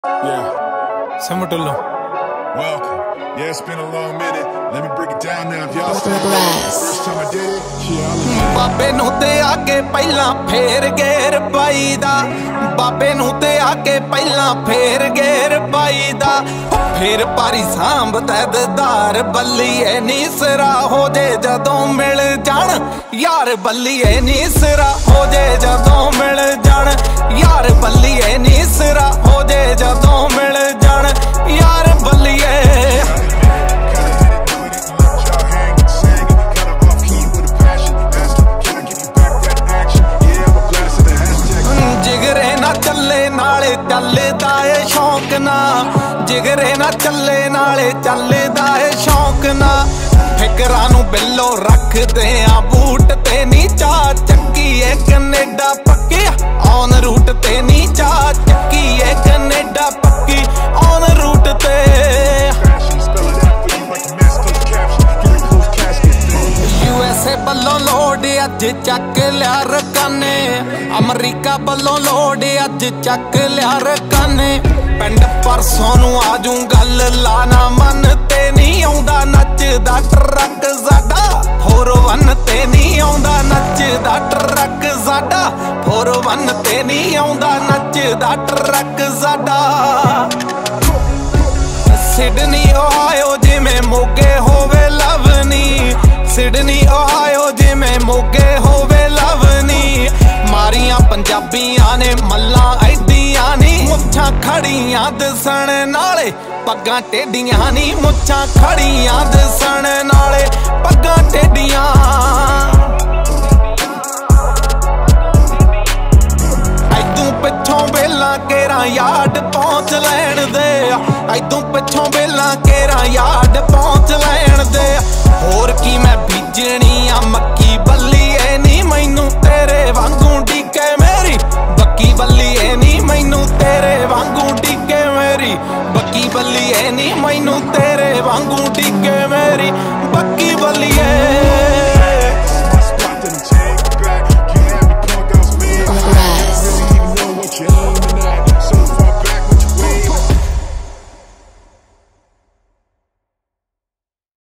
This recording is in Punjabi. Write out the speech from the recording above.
Yeah. Simatullo. Welcome. Yeah, it's been a long minute. Let me break it down now. If y'all say first time I did it, yeah, ਬਾਬੇ ਨੂੰ ਤੇ ਆ ਕੇ ਪਹਿਲਾਂ ਫੇਰ ਗੇਰ ਪਾਈਦਾ ਬਾਬੇ ਨੂੰ ਤੇ ਆ ਕੇ ਪਹਿਲਾਂ ਫੇਰ ਗੇਰ ਪਾਈਦਾ ਫੇਰ ਪਾਰੀ ਸਾਂਭਦਾ ਦਦਾਰ ਬੱਲੀਏ ਨੀ ਸਿਰਾ ਹੋ ਜੇ ਜਦੋਂ ਮਿਲ ਜਾਣ ਯਾਰ ਬੱਲੀਏ ਨੀ ਸਿਰਾ ਹੋ ਜੇ ਜਦੋਂ ਮਿਲ ਜਾਣ ਯਾਰ ਬੱਲੀਏ ਨੀ ਸਿਰਾ ਹੋ ਜੇ ਜਦੋਂ ਮਿਲ ਜਾਣ ਯਾਰ ਬੱਲੀਏ ਚੱਲੇ ਨਾਲੇ ਚੱਲਦਾ ਏ ਸ਼ੌਂਕ ਨਾ ਜਿਗਰੇ ਨਾ ਚੱਲੇ ਨਾਲੇ ਚੱਲਦਾ ਏ ਸ਼ੌਂਕ ਨਾ ਫਿਕਰਾਂ ਨੂੰ ਬਿੱਲੋ ਰੱਖਦੇ ਆ ਬੂਟ ਤੇ ਨੀ ਚਾਹ ਚੱਕੀ ਏ ਕੈਨੇਡਾ ਪੱਕੀ ਔਨ ਰੂਟ ਤੇ ਨੀ ਚਾਹ ਚੱਕੀ ਏ ਕੈਨੇਡਾ ਪੱਕੀ ਔਨ ਰੂਟ ਤੇ USA ਵੱਲੋਂ ਲੋਡ ਅੱਜ ਚੱਕ ਲਿਆ ਰਕਾਨੇ ਅਮਰੀਕਾ ਵੱਲੋਂ ਲੋਡ ਅੱਜ ਚੱਕ ਲਿਆ ਰਕਾਨੇ ਪਿੰਡ ਪਰਸੋਂ ਨੂੰ ਆਜੂ ਗੱਲ ਲਾਣਾ ਮਨ ਤੇ ਨਹੀਂ ਆਉਂਦਾ ਨੱਚਦਾ ਟਰੱਕ ਸਾਡਾ 4-1 ਤੇ ਨਹੀਂ ਆਉਂਦਾ ਨੱਚਦਾ ਟਰੱਕ ਸਾਡਾ 4-1 ਤੇ ਨਹੀਂ ਆਉਂਦਾ ਨੱਚਦਾ ਟਰੱਕ ਸਾਡਾ ਸਿਡਨੀ ਓਹਾਇਓ ਜਿਵੇਂ ਮੋਗੇ ਹੋਵੇ ਲਵਨੀ ਸਿਡਨੀ ਓਹਾਇਓ ਜਿਵੇਂ ਮੋਗੇ ਹੋਵੇ ਲਵਨੀ ਮਾਰੀਆਂ ਪੰਜਾਬੀਆਂ ਨੇ ਮੱਲਾਂ ਐਡੀਆਂ ਨੀ ਮੁੱਛਾਂ ਖੜੀਆਂ ਦਸਣ ਨਾਲੇ ਪੱਗਾਂ ਟੇਡੀਆਂ ਨੀ ਮੁੱਛਾਂ ਖੜੀਆਂ ਦਸਣ ਨਾਲੇ ਪੱਗਾਂ ਟੇਡੀਆਂ ਐਦੋਂ ਪਿੱਛੋਂ ਵੇਲਾਂ ਕੇਰਾਂ ਯਾਦ ਪਹੁੰਚ ਲੈਣ ਦੇ ਐਦੋਂ ਪਿੱਛੋਂ ਵੇਲਾਂ ਕੇਰਾਂ ਯਾਦ ਪਹੁੰਚ ਲੈਣ ਦੇ ਹੋਰ ਕੀ ਮੈਂ ਬੀਜਣੀ ਆ ਮੱਕੀ ਬੱਲੀਏ ਨੀ ਮੈਨੂੰ ਤੇਰੇ ਵਾਂਗੂ ਡੀਕੇ ਮੇਰੀ ਬੱਕੀ ਬੱਲੀਏ ਨੀ ਮੈਨੂੰ ਤੇਰੇ ਵਾਂਗੂ ਡੀਕੇ ਮੇਰੀ ਬੱਕੀ ਬੱਲੀਏ ਨੀ ਮੈਨੂੰ ਤੇਰੇ ਵਾਂਗੂ ਡੀਕੇ ਮੇਰੀ ਬੱਕੀ ਬੱਲੀਏ